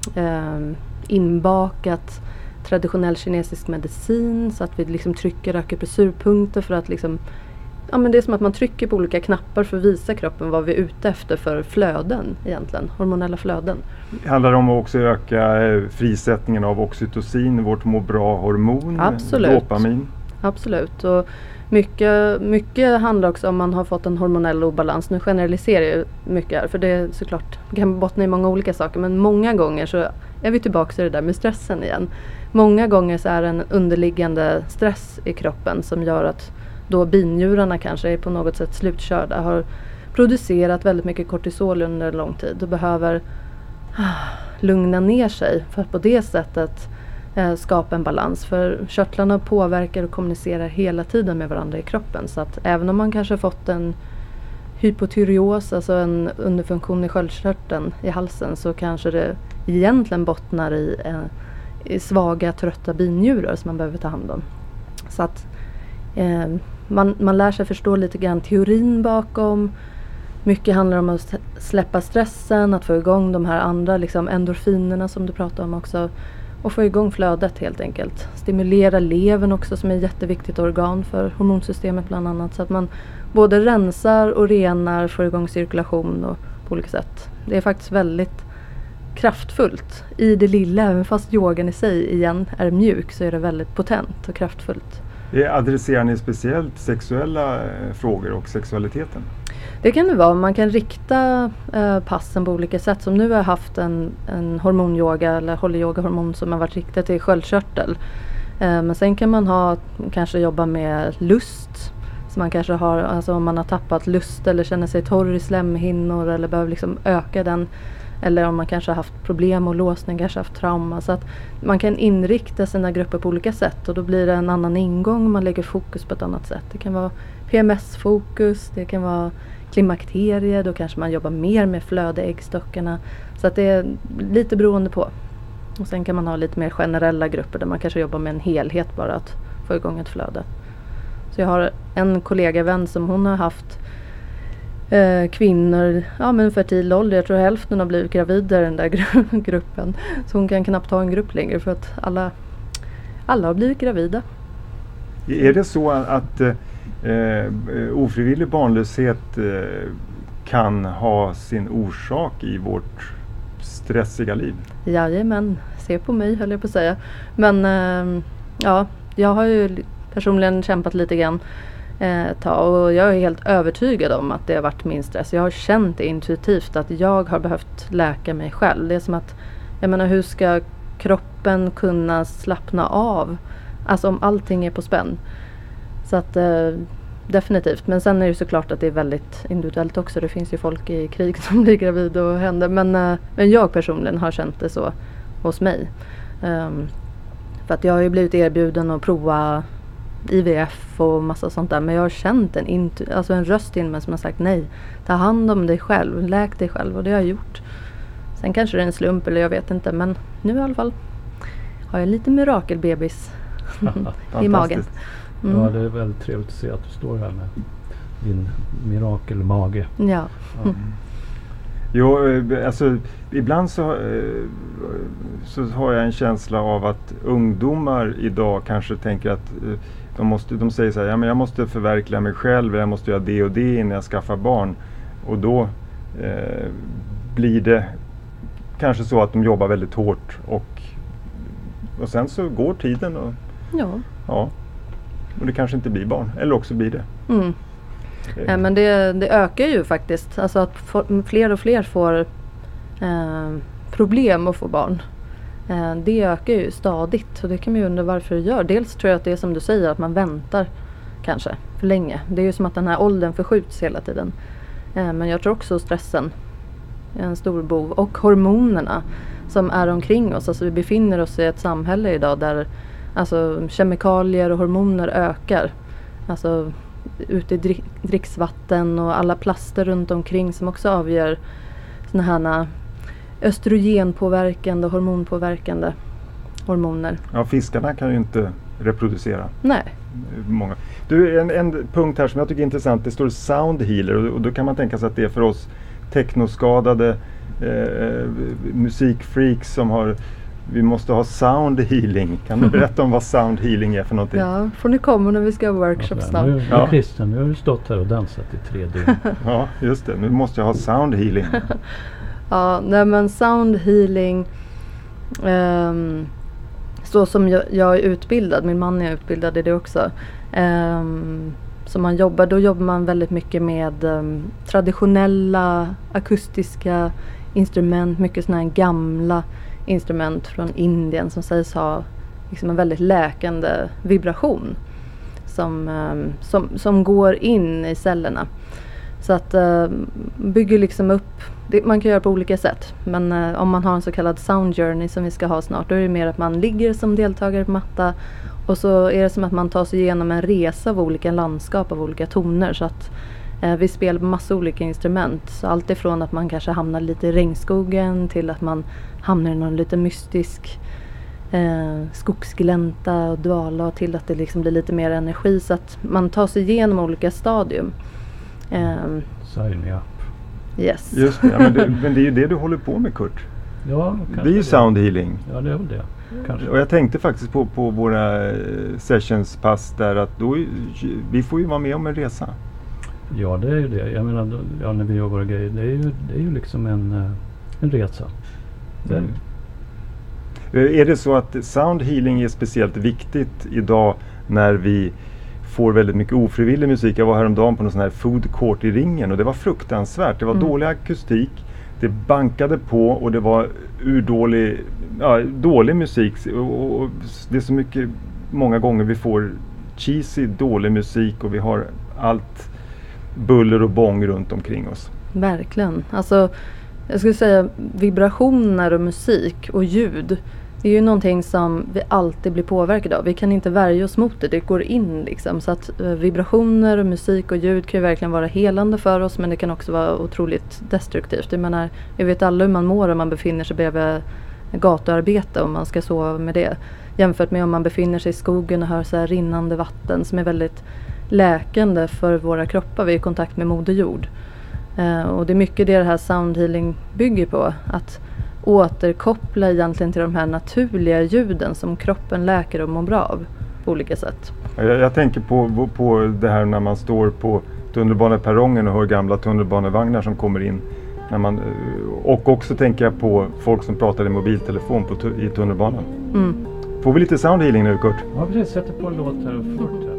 inbakat traditionell kinesisk medicin så att vi liksom trycker akupressurpunkter för att liksom, ja, men det är som att man trycker på olika knappar för att visa kroppen vad vi är ute efter för flöden egentligen, hormonella flöden. Handlar det om att också öka frisättningen av oxytocin, vårt må bra-hormon, dopamin? Absolut, och mycket handlar också om man har fått en hormonell obalans. Nu generaliserar jag mycket här, för det såklart kan bottna i många olika saker, men många gånger så är vi tillbaka till det där med stressen igen. Många gånger så är det en underliggande stress i kroppen som gör att då binjurarna kanske är på något sätt slutkörda, har producerat väldigt mycket kortisol under en lång tid och behöver lugna ner sig för att på det sättet skapa en balans. För körtlarna påverkar och kommunicerar hela tiden med varandra i kroppen. Så att även om man kanske fått en hypotyreos, alltså en underfunktion i sköldkörteln i halsen, så kanske det egentligen bottnar i svaga, trötta binjurar som man behöver ta hand om. Så att man lär sig förstå lite grann teorin bakom. Mycket handlar om att släppa stressen, att få igång de här andra liksom endorfinerna som du pratade om också. Och få igång flödet helt enkelt. Stimulera levern också som är ett jätteviktigt organ för hormonsystemet bland annat. Så att man både rensar och renar, får igång cirkulation och på olika sätt. Det är faktiskt väldigt kraftfullt i det lilla. Även fast yogan i sig igen är mjuk så är det väldigt potent och kraftfullt. Adresserar ni speciellt sexuella frågor och sexualiteten? Det kan det vara. Man kan rikta passen på olika sätt. Som nu har jag haft en hormonyoga eller Holly-yoga-hormon som har varit riktad till sköldkörtel. Men sen kan man kanske jobba med lust. Så man kanske har, alltså om man har tappat lust eller känner sig torr i slemhinnor eller behöver liksom öka den. Eller om man kanske har haft problem och låsning, kanske haft trauma. Så att man kan inrikta sina grupper på olika sätt. Och då blir det en annan ingång. Man lägger fokus på ett annat sätt. Det kan vara PMS-fokus. Det kan vara klimakterier. Då kanske man jobbar mer med flöde äggstockarna. Så att det är lite beroende på. Och sen kan man ha lite mer generella grupper där man kanske jobbar med en helhet bara att få igång ett flöde. Så jag har en kollegavän som hon har haft kvinnor men fertil ålder. Jag tror hälften har blivit gravida i den där gruppen. Så hon kan knappt ha en grupp längre för att alla har blivit gravida. Är det så att ofrivillig barnlöshet kan ha sin orsak i vårt stressiga liv? Jajamän, se på mig höll jag på att säga. Men jag har ju personligen kämpat lite grann ett tag och jag är helt övertygad om att det har varit min stress. Jag har känt det intuitivt att jag har behövt läka mig själv. Det är som att, jag menar, hur ska kroppen kunna slappna av? Alltså om allting är på spänn. Så att definitivt. Men sen är det såklart att det är väldigt individuellt också. Det finns ju folk i krig som blir gravida och händer. Men jag personligen har känt det så hos mig. För att jag har ju blivit erbjuden att prova IVF och massa sånt där. Men jag har känt en röst in mig som har sagt nej. Ta hand om dig själv. Läk dig själv. Och det har jag gjort. Sen kanske det är en slump eller jag vet inte. Men nu i alla fall har jag lite mirakelbebis i magen. Ja, det är väldigt trevligt att se att du står här med din mirakelmage. Ja. Jo, alltså ibland så har jag en känsla av att ungdomar idag kanske tänker att de säger så här, men jag måste förverkliga mig själv, jag måste göra det och det innan jag skaffar barn. Och då blir det kanske så att de jobbar väldigt hårt och sen så går tiden och och det kanske inte blir barn, eller också blir det. Men det ökar ju faktiskt. Alltså att fler och fler får problem att få barn. Det ökar ju stadigt. Och det kan man ju undra varför det gör. Dels tror jag att det är som du säger, att man väntar kanske för länge. Det är ju som att den här åldern förskjuts hela tiden. Men jag tror också stressen är en stor bov. Och hormonerna som är omkring oss. Alltså vi befinner oss i ett samhälle idag där kemikalier och hormoner ökar. Alltså ute i dricksvatten och alla plaster runt omkring som också avgör såna här östrogenpåverkande och hormonpåverkande hormoner. Ja, fiskarna kan ju inte reproducera. Nej. Många. Du, en punkt här som jag tycker är intressant, det står sound healer och då kan man tänka sig att det är för oss teknoskadade musikfreaks som vi måste ha sound healing. Kan du berätta om vad sound healing är för någonting? Ja, får ni komma när vi ska ha workshop snart. Christian, nu har du stått här och dansat i 3 dygn. Ja, just det. Nu måste jag ha sound healing. Ja, nej men sound healing så som jag är utbildad, min man är utbildad i det också. Så då jobbar man väldigt mycket med traditionella akustiska instrument, mycket sådana här gamla instrument från Indien som sägs ha liksom en väldigt läkande vibration som går in i cellerna. Så att bygger liksom upp, man kan göra på olika sätt. Men om man har en så kallad sound journey som vi ska ha snart, då är det mer att man ligger som deltagare på matta och så är det som att man tar sig igenom en resa av olika landskap, av olika toner. Så att vi spelar på massa olika instrument. Så allt ifrån att man kanske hamnar lite i regnskogen till att man hamnar i någon lite mystisk skogsglänta och dvala, till att det liksom blir lite mer energi. Så att man tar sig igenom olika stadium. Sign me up. Yes. Just det, men det är ju det du håller på med, Kurt. Ja, det är ju sound healing. Ja, det är väl det. Kanske. Och jag tänkte faktiskt på våra sessionspass där att vi får ju vara med om en resa. Ja, det är ju det. Jag menar, när vi gör våra grejer, det är ju liksom en resa. Är det så att sound healing är speciellt viktigt idag när vi får väldigt mycket ofrivillig musik? Jag var häromdagen på någon sån här food court i Ringen och det var fruktansvärt. Det var dålig akustik, det bankade på och det var dålig musik. Och det är så mycket, många gånger vi får cheesy, dålig musik och vi har allt buller och bång runt omkring oss. Verkligen. Alltså, jag skulle säga vibrationer och musik och ljud. Det är ju någonting som vi alltid blir påverkade av. Vi kan inte värja oss mot det. Det går in liksom. Så att vibrationer och musik och ljud kan ju verkligen vara helande för oss. Men det kan också vara otroligt destruktivt. Jag menar, vi vet alla hur man mår om man befinner sig bredvid gatuarbete om man ska sova med det. Jämfört med om man befinner sig i skogen och hör så här rinnande vatten som är väldigt läkande för våra kroppar. Vi är i kontakt med moder jord. Och det är mycket det här sound healing bygger på. Att återkoppla egentligen till de här naturliga ljuden som kroppen läker och mår bra av på olika sätt. Jag tänker på det här när man står på tunnelbaneperrongen och hör gamla tunnelbanevagnar som kommer in. Och också tänker jag på folk som pratar i mobiltelefon i tunnelbanan. Får vi lite sound healing nu, Kurt? Ja, precis. Sätter på en låt här och fortsätter.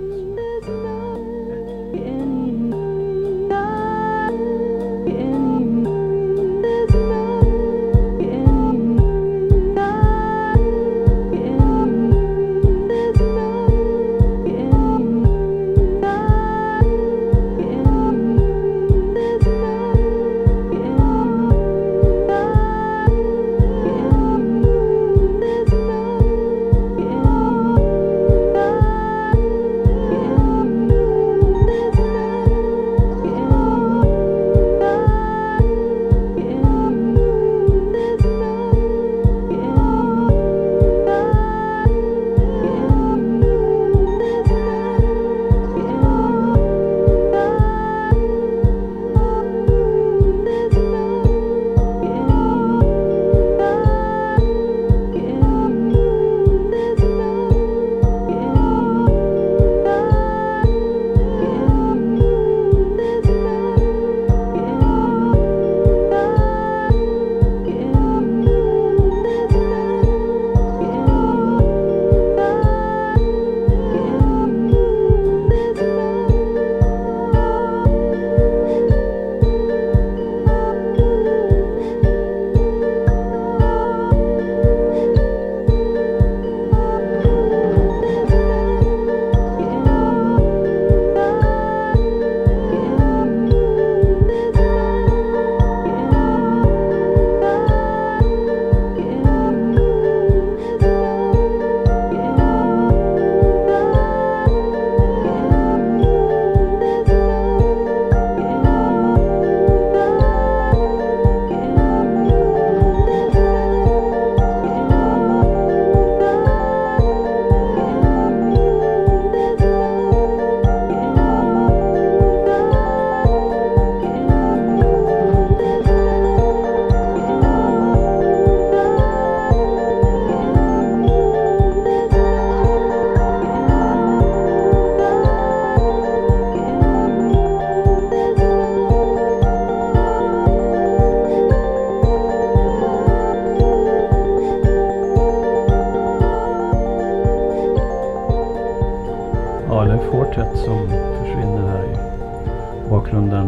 Fortet som försvinner här i bakgrunden.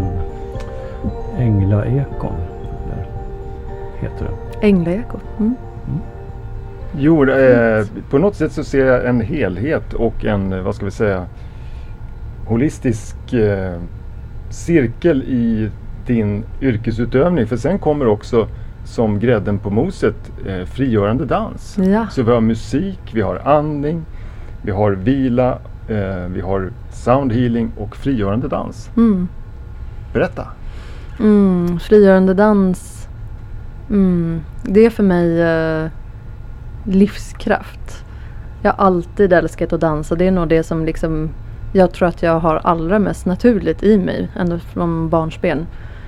Änglaekon, eller heter det? Änglaekon. Jo, på något sätt så ser jag en helhet och en, vad ska vi säga, holistisk cirkel i din yrkesutövning. För sen kommer också som grädden på moset frigörande dans. Ja. Så vi har musik, vi har andning, vi har vila, vi har sound healing och frigörande dans. Berätta. Frigörande dans. Det är för mig livskraft. Jag har alltid älskat att dansa. Det är nog det som liksom jag tror att jag har allra mest naturligt i mig. Ända från barnsben.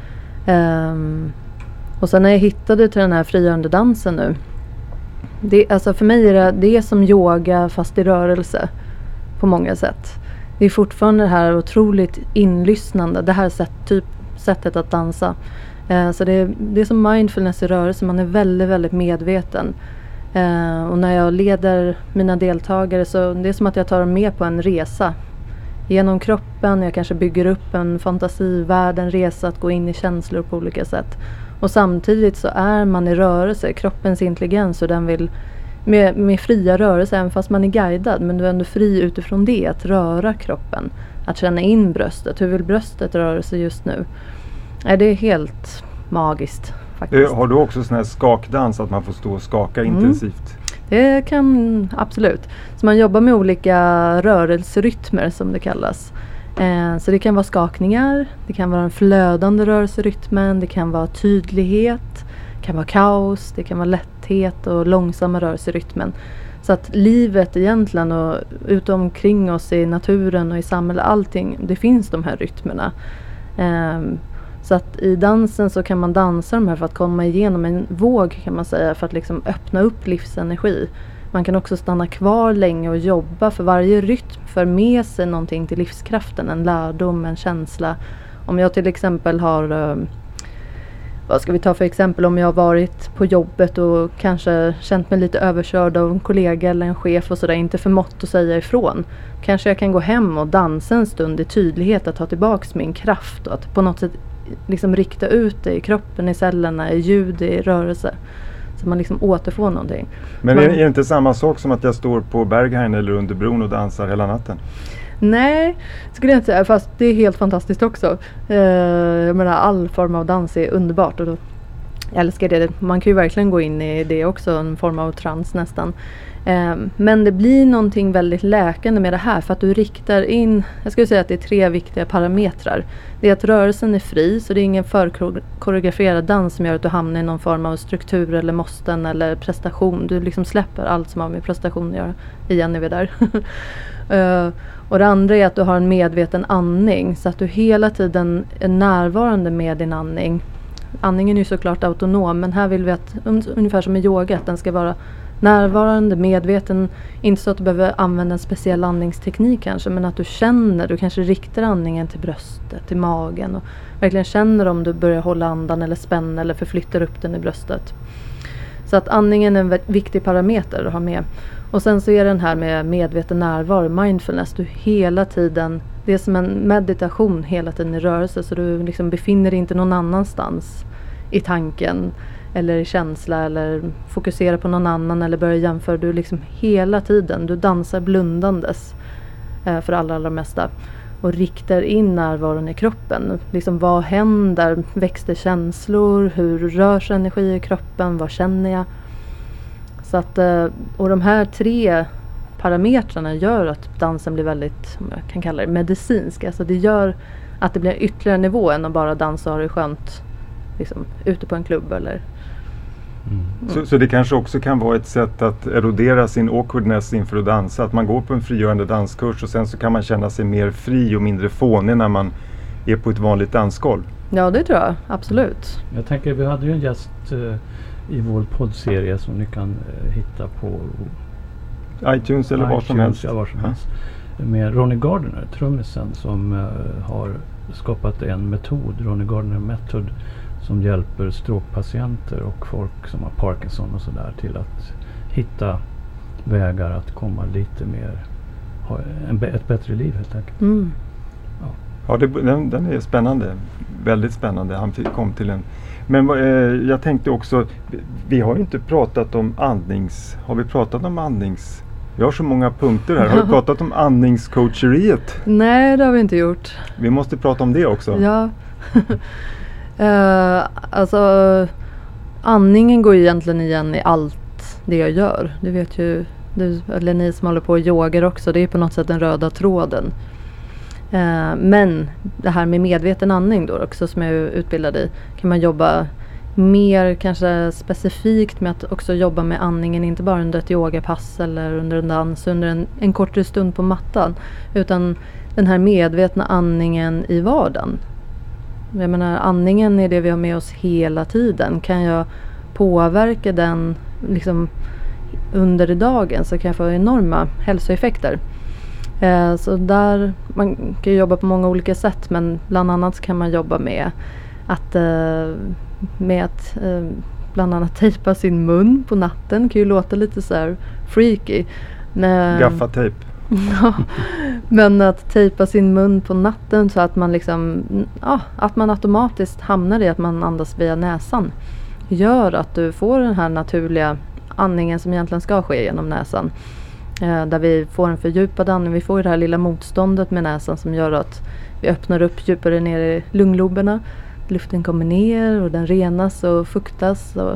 Och sen när jag hittade till den här frigörande dansen nu. Alltså för mig är det är som yoga fast i rörelse. På många sätt. Det är fortfarande det här otroligt inlyssnande. Det här sättet att dansa. Så det är som mindfulness i rörelse. Man är väldigt, väldigt medveten. Och när jag leder mina deltagare så det är som att jag tar dem med på en resa. Genom kroppen. Jag kanske bygger upp en fantasivärld, en resa att gå in i känslor på olika sätt. Och samtidigt så är man i rörelse. Kroppens intelligens och den vill med fria rörelser, även fast man är guidad. Men du är ändå fri utifrån det, att röra kroppen. Att känna in bröstet. Hur vill bröstet röra sig just nu? Det är helt magiskt faktiskt. Har du också sån här skakdans, att man får stå och skaka intensivt? Det kan absolut. Så man jobbar med olika rörelserytmer som det kallas. Så det kan vara skakningar, det kan vara en flödande rörelserytmen, det kan vara tydlighet, det kan vara kaos, det kan vara lätthet. täthet och långsamma rörelserytmen. Så att livet egentligen och utomkring oss i naturen och i samhället, allting, det finns de här rytmerna. Så att i dansen så kan man dansa de här för att komma igenom en våg, kan man säga, för att liksom öppna upp livsenergi. Man kan också stanna kvar länge och jobba, för varje rytm för med sig någonting till livskraften, en lärdom, en känsla. Om jag till exempel har, vad ska vi ta för exempel, om jag har varit på jobbet och kanske känt mig lite överkörd av en kollega eller en chef och sådär, inte förmått att säga ifrån. Kanske jag kan gå hem och dansa en stund i tydlighet, att ta tillbaks min kraft och att på något sätt liksom rikta ut det i kroppen, i cellerna, i ljud, i rörelse. Så man liksom återfår någonting. Men är det inte samma sak som att jag står på Berghain eller under bron och dansar hela natten? Nej, skulle jag inte säga, fast det är helt fantastiskt också. Jag menar, all form av dans är underbart och då älskar det. Man kan ju verkligen gå in i det också, en form av trans nästan. Men det blir någonting väldigt läkande med det här, för att du riktar in, jag skulle säga att det är 3 viktiga parametrar. Det är att rörelsen är fri, så det är ingen förkoreograferad dans som gör att du hamnar i någon form av struktur eller måsten eller prestation. Du liksom släpper allt som har med prestation att göra. Igen är vi där. Och det andra är att du har en medveten andning, så att du hela tiden är närvarande med din andning. Andningen är ju såklart autonom, men här vill vi att, ungefär som i yoga, att den ska vara närvarande, medveten. Inte så att du behöver använda en speciell andningsteknik kanske, men att du känner, du kanske riktar andningen till bröstet, till magen och verkligen känner om du börjar hålla andan eller spänna eller förflyttar upp den i bröstet. Så att andningen är en viktig parameter att ha med. Och sen så är den här med medveten närvaro, mindfulness, du hela tiden, det är som en meditation hela tiden i rörelse, så du liksom befinner dig inte någon annanstans i tanken eller i känsla eller fokuserar på någon annan eller börjar jämföra. Du liksom hela tiden, du dansar blundandes för allra mesta och riktar in närvaron i kroppen. Liksom, vad händer? Växer känslor? Hur rör sig energi i kroppen? Vad känner jag? Så att, och de här 3 parametrarna gör att dansen blir väldigt, om jag kan kalla det, medicinsk. Alltså det gör att det blir ytterligare nivå än att bara dansa och ha det skönt liksom, ute på en klubb eller... Så det kanske också kan vara ett sätt att erodera sin awkwardness inför att dansa. Att man går på en frigörande danskurs och sen så kan man känna sig mer fri och mindre fånig när man är på ett vanligt dansgolv. Ja, det tror jag. Absolut. Jag tänker, vi hade ju en gäst i vår poddserie som ni kan hitta på iTunes eller var som helst. Ja, var som helst. Med Ronny Gardner, trummisen, som har skapat en metod, Ronny Gardner Method, som hjälper stråkpatienter och folk som har Parkinson och sådär till att hitta vägar att komma lite mer, ha ett bättre liv helt enkelt. Mm. Ja, den är spännande, väldigt spännande. Han kom till en... Men jag tänkte också, vi har ju inte pratat om har vi pratat om andnings... Vi har så många punkter här. Har vi pratat om andningscoacheriet? Nej, det har vi inte gjort. Vi måste prata om det också. Ja. Alltså, andningen går ju egentligen igen i allt det jag gör. Du vet ju, eller ni som håller på och yogar också, det är på något sätt den röda tråden. Men det här med medveten andning då också, som jag är utbildad i, kan man jobba mer kanske specifikt med att också jobba med andningen, inte bara under ett yogapass eller under en dans, under en kortare stund på mattan, utan den här medvetna andningen i vardagen. Jag menar, andningen är det vi har med oss hela tiden. Kan jag påverka den liksom under dagen, så kan jag få enorma hälsoeffekter. Så där, man kan jobba på många olika sätt, men bland annat kan man jobba med att bland annat tejpa sin mun på natten. Det kan ju låta lite så här freaky. Gaffatejp. Ja, men att tejpa sin mun på natten så att man liksom, att man automatiskt hamnar i att man andas via näsan, gör att du får den här naturliga andningen som egentligen ska ske genom näsan. Där vi får en fördjupad andning. Vi får det här lilla motståndet med näsan som gör att vi öppnar upp djupare ner i lungloberna. Luften kommer ner och den renas och fuktas och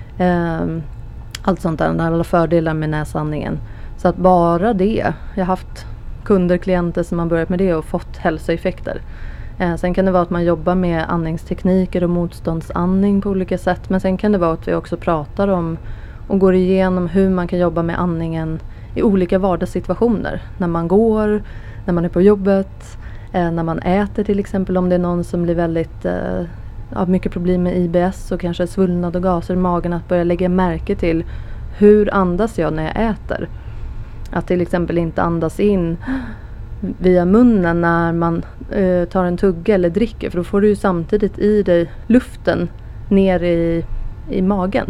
allt sånt där. Alla fördelar med näsandningen. Så att bara det, jag har haft kunder, klienter som har börjat med det och fått hälsoeffekter. Sen kan det vara att man jobbar med andningstekniker och motståndsandning på olika sätt. Men sen kan det vara att vi också pratar om och går igenom hur man kan jobba med andningen i olika vardagssituationer. När man går, när man är på jobbet, när man äter till exempel. Om det är någon som blir väldigt har mycket problem med IBS och kanske svullnad och gaser i magen, att börja lägga märke till hur andas jag när jag äter. Att till exempel inte andas in via munnen när man tar en tugga eller dricker, för då får du ju samtidigt i dig luften ner i magen.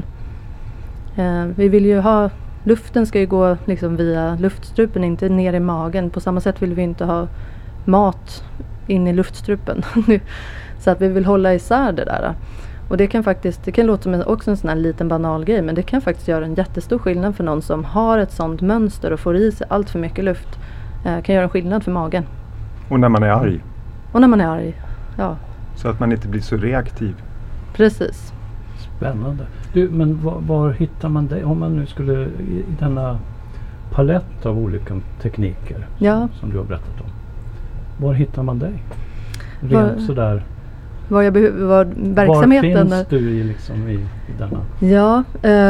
Vi vill ju ha, luften ska ju gå liksom via luftstrupen, inte ner i magen. På samma sätt vill vi inte ha mat in i luftstrupen. Så att vi vill hålla isär det där. Och det kan faktiskt, det kan låta som också en sån här liten banal grej, men det kan faktiskt göra en jättestor skillnad för någon som har ett sånt mönster och får i sig allt för mycket luft. Kan göra en skillnad för magen. Och när man är arg. Och när man är arg, ja. Så att man inte blir så reaktiv. Precis. Spännande. Du, men var hittar man dig? Om man nu skulle i denna palett av olika tekniker som du har berättat om. Var hittar man dig? Rent sådär. Var verksamheten? Var finns du i denna? Ja,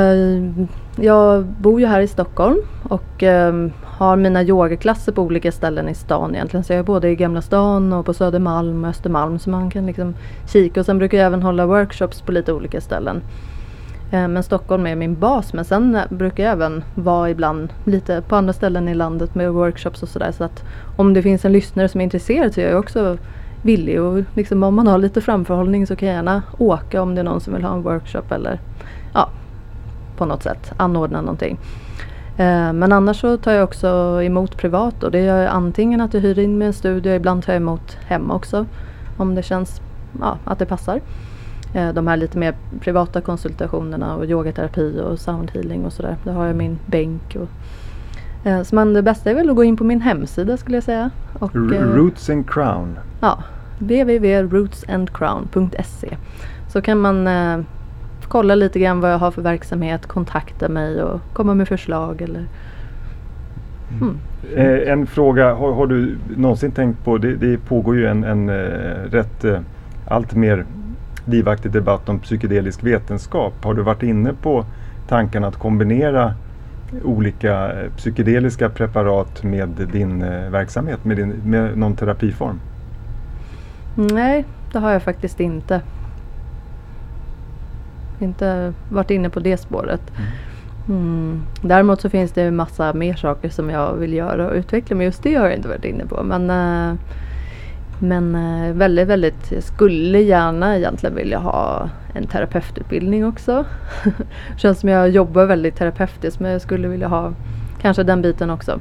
jag bor ju här i Stockholm och har mina yogaklasser på olika ställen i stan egentligen. Så jag är både i Gamla stan och på Södermalm och Östermalm, så man kan liksom kika. Och sen brukar jag även hålla workshops på lite olika ställen. Men Stockholm är min bas, men sen brukar jag även vara ibland lite på andra ställen i landet med workshops och sådär. Så att om det finns en lyssnare som är intresserad, så är jag också villig, och liksom om man har lite framförhållning så kan jag gärna åka om det är någon som vill ha en workshop eller på något sätt anordna någonting. Men annars så tar jag också emot privat, och det är antingen att jag hyr in med en studio, ibland tar jag emot hemma också om det känns att det passar. De här lite mer privata konsultationerna och yogaterapi och soundhealing och sådär. Där har jag min bänk och så det bästa är väl att gå in på min hemsida, skulle jag säga. Och, Roots and Crown. Ja, www.rootsandcrown.se. Så kan man kolla lite grann vad jag har för verksamhet, kontakta mig och komma med förslag. Eller En fråga, har du någonsin tänkt på, det pågår ju en rätt allt mer livaktig debatt om psykedelisk vetenskap. Har du varit inne på tanken att kombinera olika psykedeliska preparat med din verksamhet, med någon terapiform? Nej, det har jag faktiskt inte. Inte varit inne på det spåret. Däremot så finns det en massa mer saker som jag vill göra och utveckla, men just det har jag inte varit inne på. Men väldigt, väldigt, jag skulle gärna egentligen vilja ha en terapeututbildning också. Känns som jag jobbar väldigt terapeutiskt, men jag skulle vilja ha kanske den biten också.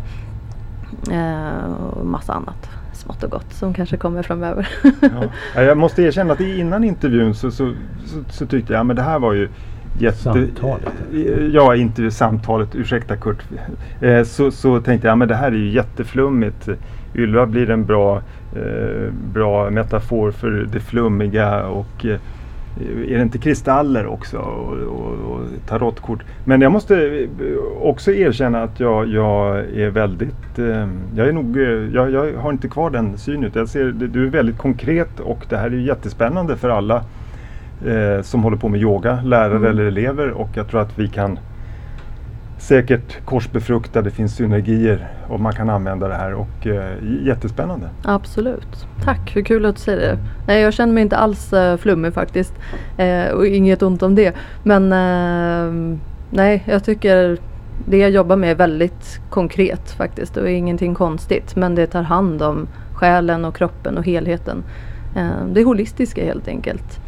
Och massa annat smått och gott som kanske kommer framöver. Ja, jag måste erkänna att innan intervjun så tyckte jag, men det här var ju samtalet. Ja, inte samtalet, ursäkta Kurt. Så tänkte jag, men det här är ju jätteflummigt. Ylva blir en bra metafor för det flummiga, och är det inte kristaller också och tarotkort. Men jag måste också erkänna att jag är väldigt, jag har inte kvar den synen. Jag ser, du är väldigt konkret, och det här är ju jättespännande för alla som håller på med yoga, lärare eller elever, och jag tror att vi kan säkert korsbefrukta, det finns synergier och man kan använda det här, och jättespännande. Absolut. Tack, för kul att du säger det. Nej, jag känner mig inte alls flummig faktiskt, och inget ont om det. Men nej, jag tycker det jag jobbar med är väldigt konkret faktiskt, och ingenting konstigt, men det tar hand om själen och kroppen och helheten. Det är holistiska helt enkelt.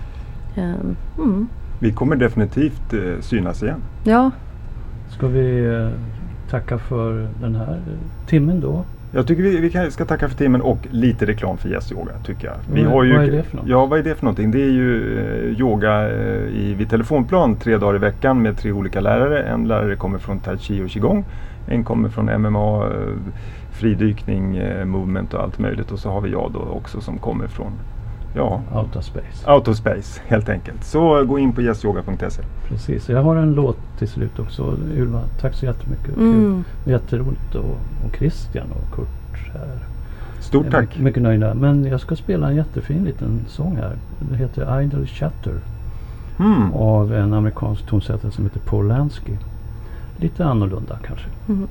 Vi kommer definitivt synas igen. Ja. Ska vi tacka för den här timmen då? Jag tycker vi ska tacka för timmen och lite reklam för Yes Yoga, tycker jag. Vad är det för något? Ja, vad är det för någonting? Det är ju yoga vid telefonplan 3 dagar i veckan med 3 olika lärare. En lärare kommer från Tai Chi och Qigong. En kommer från MMA, fridykning, movement och allt möjligt. Och så har vi jag då också som kommer från Out of space, helt enkelt. Så gå in på yesyoga.se. Precis, jag har en låt till slut också. Ylva, tack så jättemycket. Kul. Jätteroligt, och Christian och Kurt här. Stort tack. Mycket nöjda. Men jag ska spela en jättefin liten sång här. Det heter Idle Chatter. Av en amerikansk tonsättare som heter Paul Lansky. lite annorlunda kanske. Mm.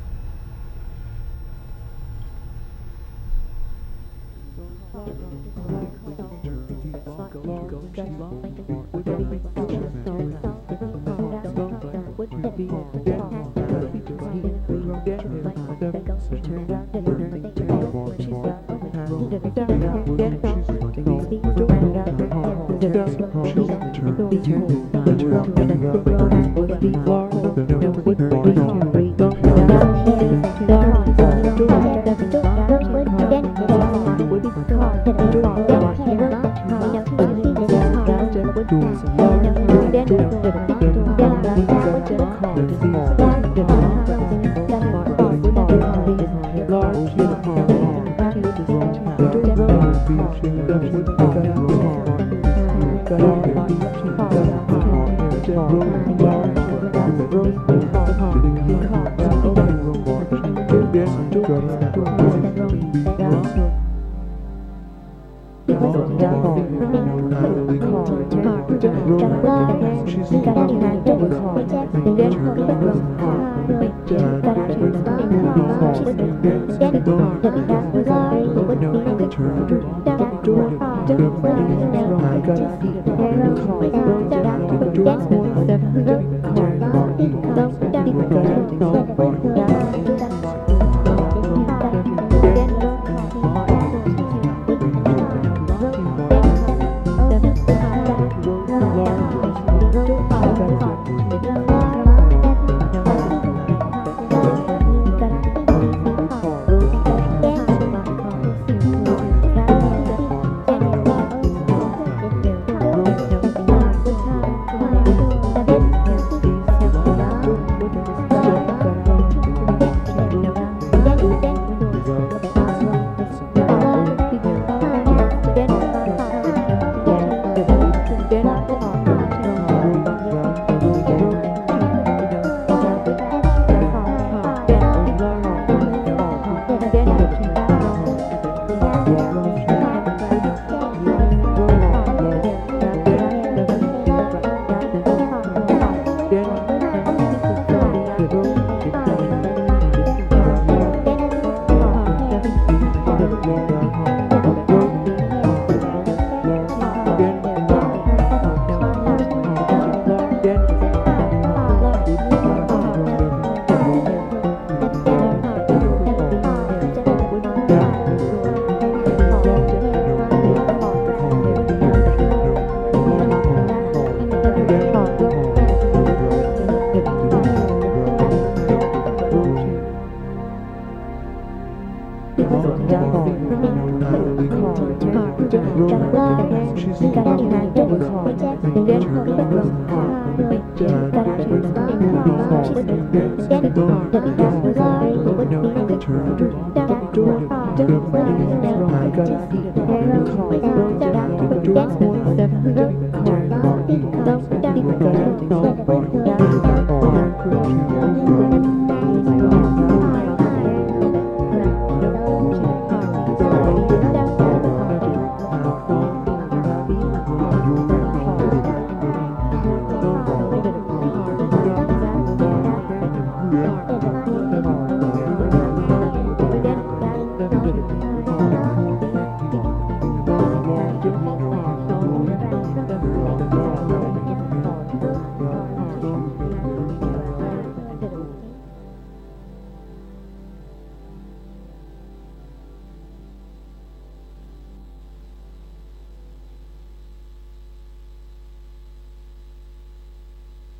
Don't